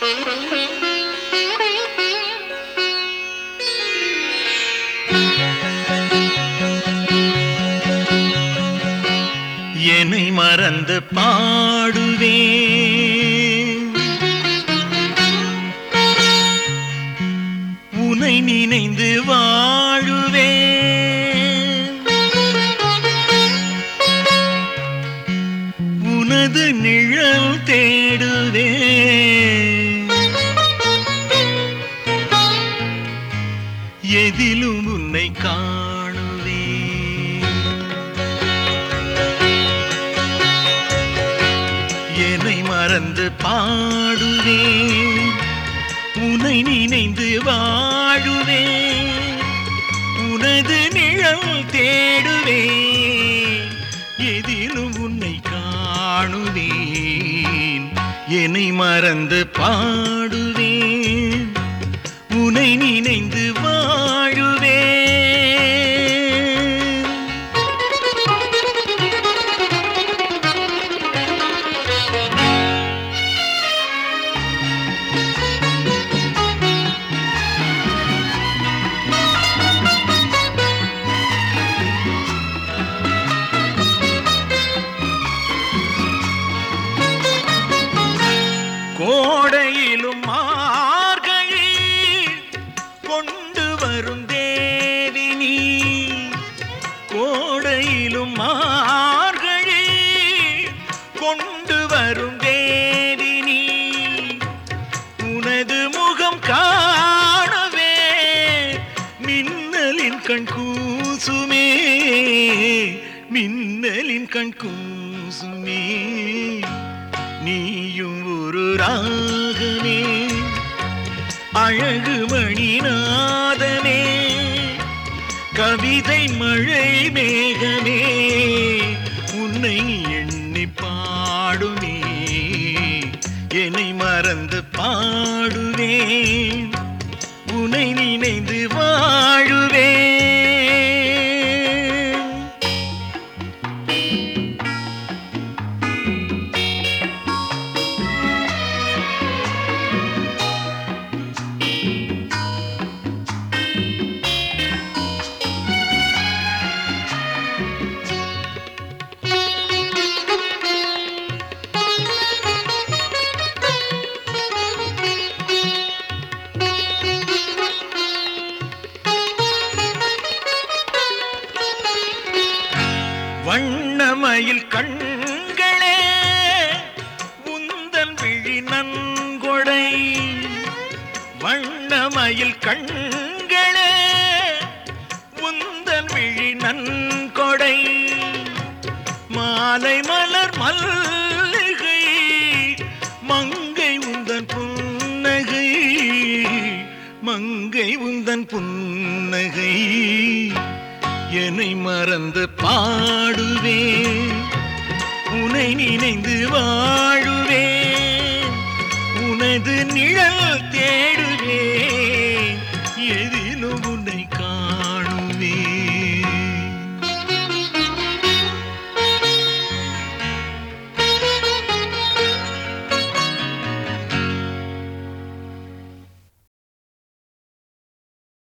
என்னை மறந்து பாடுவே உனை நினைந்து வாழுவே உனது நிழல் தேடுவே எதிலும் உன்னை காணுவே என்னை மறந்து பாடுவே உனை நினைந்து வாழுவே உனது நிழல் தேடுவே எதிலும் உன்னை காணுவேன் என்னை மறந்து பாடுவேன் உனை நினைந்து வாழுவேன் கோடையிலும் மார்கழி கொண்டு வரும் தேவி நீ கோடையிலும் மார்கழி கொண்டு வரும் தேவி நீ உனது முகம் காணவே மின்னலின் கண் கூசுமே மின்னலின் கண் கூசுமே நீயும் ஒரு ராகமே அழகு மணிநாதமே கவிதை மழை மேகமே உன்னை எண்ணி பாடுமே என்னை மறந்து பாடுவேன் உன்னை நினைந்து வாழுவேன் வண்ணமயில் கண்களே உந்தன் விழி நன்கொடை வண்ணமயில் கண்களே உந்தன் விழி நன்கொடை மாலை மலர் மல்லிகை மங்கை உந்தன் புன்னகை மங்கை உந்தன் புன்னகை என்னை மறந்து பாடுவேன் உனை நினைந்து வாழுவேன் உனது நிழல்